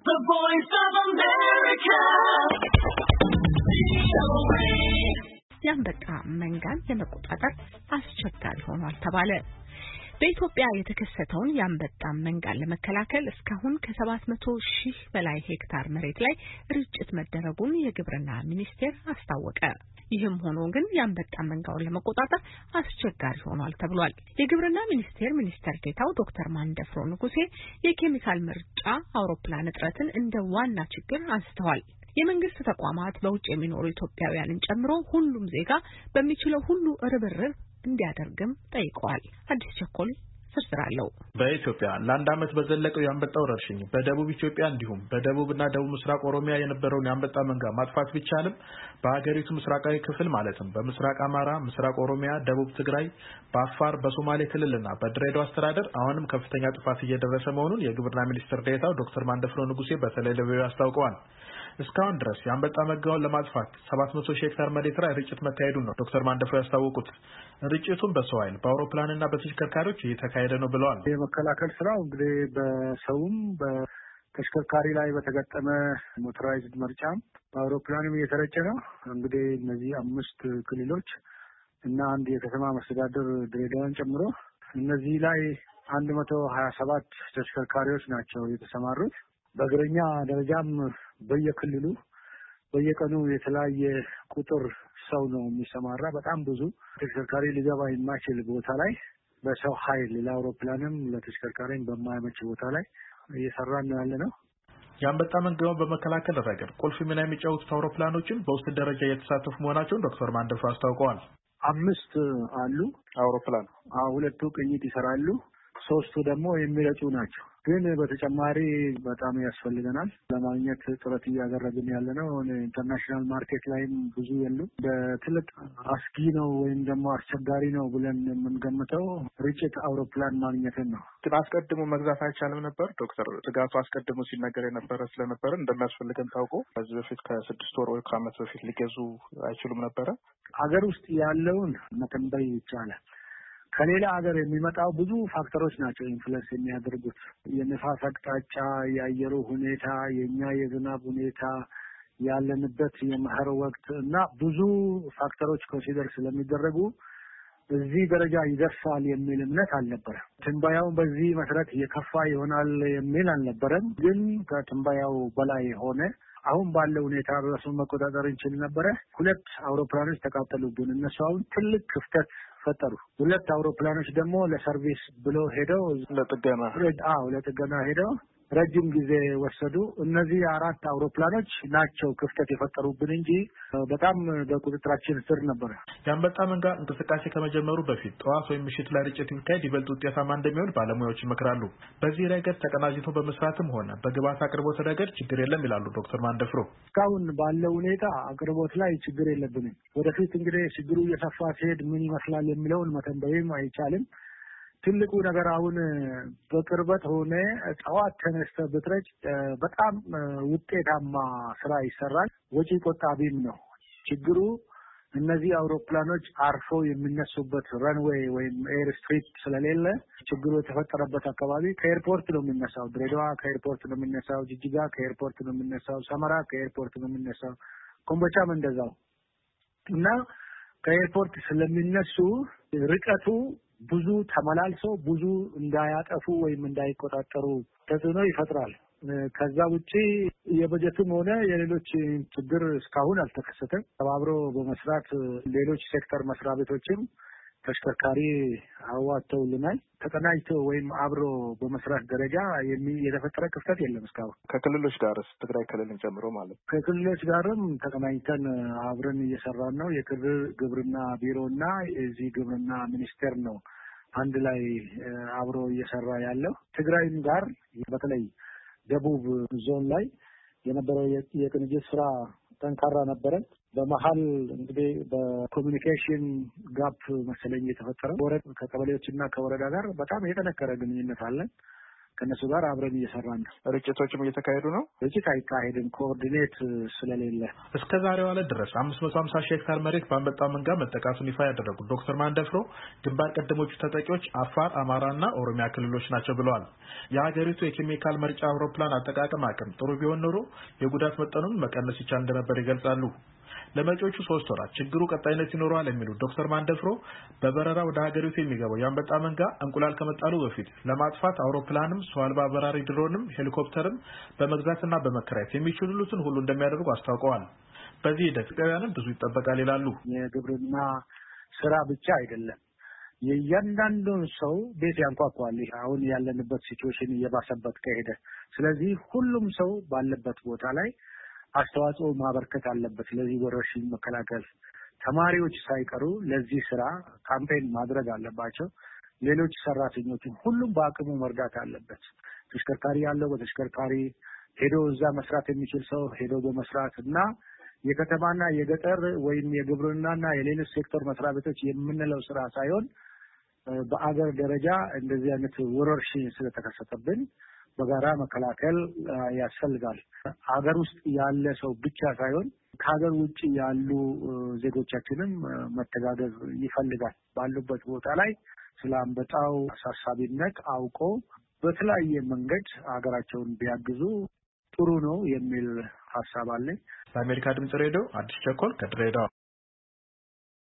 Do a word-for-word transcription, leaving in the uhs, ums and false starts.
The Voice of America. ያንበጣ መንጋን ለመቆጣጠር አስቸጋሪ ሆኗል ተባለ። በኢትዮጵያ የተከሰተውን ያንበጣ መንጋን ለመከላከል እስካሁን ከሰባት መቶ ሺህ በላይ ሄክታር መሬት ላይ ርጭት መደረጉን የግብርና ሚኒስቴር አስታወቀ። ይህም ሆኖ ግን ያንበጣ መንጋውን ለመቆጣጠር አስቸጋሪ ሆኗል ተብሏል። የግብርና ሚኒስቴር ሚኒስትር ዴኤታው ዶክተር ማንደፍሮ ንጉሴ የኬሚካል ምርጫ አውሮፕላን እጥረትን እንደ ዋና ችግር አንስተዋል። የመንግስት ተቋማት በውጭ የሚኖሩ ኢትዮጵያውያንን ጨምሮ ሁሉም ዜጋ በሚችለው ሁሉ ርብርብ እንዲያደርግም ጠይቀዋል። አዲስ ቸኮል ስርስራለው በኢትዮጵያ ለአንድ ዓመት በዘለቀው ያንበጣ ወረርሽኝ በደቡብ ኢትዮጵያ እንዲሁም በደቡብና ደቡብ ምስራቅ ኦሮሚያ የነበረውን ያንበጣ መንጋ ማጥፋት ቢቻልም በሀገሪቱ ምስራቃዊ ክፍል ማለትም በምስራቅ አማራ፣ ምስራቅ ኦሮሚያ፣ ደቡብ ትግራይ፣ በአፋር፣ በሶማሌ ክልልና በድሬዳዋ አስተዳደር አሁንም ከፍተኛ ጥፋት እየደረሰ መሆኑን የግብርና ሚኒስትር ዴኤታው ዶክተር ማንደፍሮ ንጉሴ በተለይ ለቪኦኤ አስታውቀዋል። እስካሁን ድረስ ያንበጣ መንጋውን ለማጥፋት ሰባት መቶ ሺህ ሄክታር መሬት ላይ ርጭት መካሄዱን ነው ዶክተር ማንደፍሮ ያስታወቁት። ርጭቱን በሰው ኃይል በአውሮፕላንና በተሽከርካሪዎች እየተካሄደ ነው ብለዋል። የመከላከል ስራው እንግዲህ በሰውም በተሽከርካሪ ላይ በተገጠመ ሞተራይዝድ መርጫም በአውሮፕላንም እየተረጨ ነው። እንግዲህ እነዚህ አምስት ክልሎች እና አንድ የከተማ መስተዳድር ድሬዳዋን ጨምሮ እነዚህ ላይ አንድ መቶ ሀያ ሰባት ተሽከርካሪዎች ናቸው የተሰማሩት። በእግረኛ ደረጃም በየክልሉ በየቀኑ የተለያየ ቁጥር ሰው ነው የሚሰማራ። በጣም ብዙ ተሽከርካሪ ሊገባ የማይችል ቦታ ላይ በሰው ኃይል ለአውሮፕላንም ለተሽከርካሪም በማይመች ቦታ ላይ እየሰራን ነው ያለ ነው። ያንበጣ መንጋውን በመከላከል ረገድ ቁልፍ ሚና የሚጫወቱት አውሮፕላኖችን በውስጥ ደረጃ እየተሳተፉ መሆናቸውን ዶክተር ማንደፍሮ አስታውቀዋል። አምስት አሉ አውሮፕላን። ሁለቱ ቅኝት ይሰራሉ፣ ሶስቱ ደግሞ የሚረጩ ናቸው። ግን በተጨማሪ በጣም ያስፈልገናል ለማግኘት ጥረት እያደረግን ያለ ነው። ኢንተርናሽናል ማርኬት ላይም ብዙ የሉም። በትልቅ አስጊ ነው ወይም ደግሞ አስቸጋሪ ነው ብለን የምንገምተው ርጭት አውሮፕላን ማግኘትን ነው። ግን አስቀድሞ መግዛት አይቻልም ነበር ዶክተር? ስጋቱ አስቀድሞ ሲነገር የነበረ ስለነበረ እንደሚያስፈልገን ታውቆ ከዚህ በፊት ከስድስት ወር ወይ ከዓመት በፊት ሊገዙ አይችሉም ነበረ? ሀገር ውስጥ ያለውን መተንበይ ይቻላል። ከሌላ ሀገር የሚመጣው ብዙ ፋክተሮች ናቸው ኢንፍሉዌንስ የሚያደርጉት። የነፋስ አቅጣጫ፣ የአየሩ ሁኔታ፣ የኛ የዝናብ ሁኔታ፣ ያለንበት የመኸር ወቅት እና ብዙ ፋክተሮች ኮንሲደር ስለሚደረጉ እዚህ ደረጃ ይደርሳል የሚል እምነት አልነበረም። ትንበያው በዚህ መሰረት የከፋ ይሆናል የሚል አልነበረም። ግን ከትንበያው በላይ ሆነ። አሁን ባለው ሁኔታ ራሱን መቆጣጠር እንችል ነበረ። ሁለት አውሮፕላኖች ተቃጠሉብን። እነሱ አሁን ትልቅ ክፍተት ፈጠሩ። ሁለት አውሮፕላኖች ደግሞ ለሰርቪስ ብሎ ሄደው ለጥገና አዎ ለጥገና ሄደው ረጅም ጊዜ ወሰዱ። እነዚህ አራት አውሮፕላኖች ናቸው ክፍተት የፈጠሩብን እንጂ በጣም በቁጥጥራችን ስር ነበር። ያንበጣ መንጋ እንቅስቃሴ ከመጀመሩ በፊት ጠዋት ወይም ምሽት ላይ ርጭት ቢካሄድ ይበልጥ ውጤታማ እንደሚሆን ባለሙያዎች ይመክራሉ። በዚህ ረገድ ተቀናጅቶ በመስራትም ሆነ በግብዓት አቅርቦት ረገድ ችግር የለም ይላሉ ዶክተር ማንደፍሮ። እስካሁን ባለው ሁኔታ አቅርቦት ላይ ችግር የለብንም። ወደፊት እንግዲህ ችግሩ እየሰፋ ሲሄድ ምን ይመስላል የሚለውን መተንበይም አይቻልም። ትልቁ ነገር አሁን በቅርበት ሆነ ጠዋት ተነስተ ብትረጭ በጣም ውጤታማ ስራ ይሰራል፣ ወጪ ቆጣቢም ነው። ችግሩ እነዚህ አውሮፕላኖች አርፎ የሚነሱበት ረንዌይ ወይም ኤር ስትሪፕ ስለሌለ ችግሩ የተፈጠረበት አካባቢ ከኤርፖርት ነው የሚነሳው። ድሬዳዋ ከኤርፖርት ነው የሚነሳው፣ ጅጅጋ ከኤርፖርት ነው የሚነሳው፣ ሰመራ ከኤርፖርት ነው የሚነሳው፣ ኮምቦልቻም እንደዛው እና ከኤርፖርት ስለሚነሱ ርቀቱ ብዙ ተመላልሶ ብዙ እንዳያጠፉ ወይም እንዳይቆጣጠሩ ተጽዕኖ ይፈጥራል። ከዛ ውጪ የበጀትም ሆነ የሌሎች ችግር እስካሁን አልተከሰተም። ተባብሮ በመስራት ሌሎች ሴክተር መስሪያ ቤቶችም ተሽከርካሪ አዋጥተውልናል። ተቀናጅቶ ወይም አብሮ በመስራት ደረጃ የተፈጠረ ክፍተት የለም እስካሁን። ከክልሎች ጋርስ ትግራይ ክልልን ጨምሮ ማለት ነው? ከክልሎች ጋርም ተቀናጅተን አብረን እየሰራን ነው። የክልል ግብርና ቢሮና የዚህ ግብርና ሚኒስቴር ነው አንድ ላይ አብሮ እየሰራ ያለው። ትግራይም ጋር በተለይ ደቡብ ዞን ላይ የነበረው የቅንጅት ስራ ጠንካራ ነበረ። በመሀል እንግዲህ በኮሚኒኬሽን ጋፕ መሰለኝ የተፈጠረ ወረድ ከቀበሌዎችና ከወረዳ ጋር በጣም የተነከረ ግንኙነት አለ። ከነሱ ጋር አብረን እየሰራን ነው። ርጭቶችም እየተካሄዱ ነው። ርጭት አይካሄድም ኮኦርዲኔት ስለሌለ። እስከ ዛሬው ዕለት ድረስ አምስት መቶ ሃምሳ ሺህ ሄክታር መሬት በአንበጣ መንጋ መጠቃቱን ይፋ ያደረጉት ዶክተር ማንደፍሮ ግንባር ቀደሞቹ ተጠቂዎች አፋር፣ አማራና ኦሮሚያ ክልሎች ናቸው ብለዋል። የሀገሪቱ የኬሚካል መርጫ አውሮፕላን አጠቃቀም አቅም ጥሩ ቢሆን ኖሮ የጉዳት መጠኑን መቀነስ ይቻል እንደነበር ይገልጻሉ። ለመጪዎቹ ሶስት ወራት ችግሩ ቀጣይነት ይኖረዋል የሚሉት ዶክተር ማንደፍሮ በበረራ ወደ ሀገሪቱ የሚገባው የአንበጣ መንጋ እንቁላል ከመጣሉ በፊት ለማጥፋት አውሮፕላንም ሰው አልባ በራሪ ድሮንም ሄሊኮፕተርም በመግዛትና በመከራየት የሚችሉትን ሁሉ እንደሚያደርጉ አስታውቀዋል። በዚህ ሂደት ኢትዮጵያውያንም ብዙ ይጠበቃል ይላሉ። የግብርና ስራ ብቻ አይደለም፣ የእያንዳንዱን ሰው ቤት ያንኳኳል። አሁን ያለንበት ሲቹዌሽን እየባሰበት ከሄደ ስለዚህ ሁሉም ሰው ባለበት ቦታ ላይ አስተዋጽኦ ማበርከት አለበት። ለዚህ ወረርሽኝ መከላከል ተማሪዎች ሳይቀሩ ለዚህ ስራ ካምፔን ማድረግ አለባቸው። ሌሎች ሰራተኞችም ሁሉም በአቅሙ መርዳት አለበት። ተሽከርካሪ ያለው በተሽከርካሪ ሄዶ እዛ መስራት የሚችል ሰው ሄዶ በመስራት እና የከተማና የገጠር ወይም የግብርናና የሌሎች ሴክተር መስሪያ ቤቶች የምንለው ስራ ሳይሆን በአገር ደረጃ እንደዚህ አይነት ወረርሽኝ ስለተከሰተብን በጋራ መከላከል ያስፈልጋል። ሀገር ውስጥ ያለ ሰው ብቻ ሳይሆን ከሀገር ውጭ ያሉ ዜጎቻችንም መተጋገዝ ይፈልጋል። ባሉበት ቦታ ላይ ስለ አንበጣው አሳሳቢነት አውቆ በተለያየ መንገድ ሀገራቸውን ቢያግዙ ጥሩ ነው የሚል ሀሳብ አለኝ። ለአሜሪካ ድምጽ ሬዲዮ አዲስ ቸኮል ከድሬዳዋ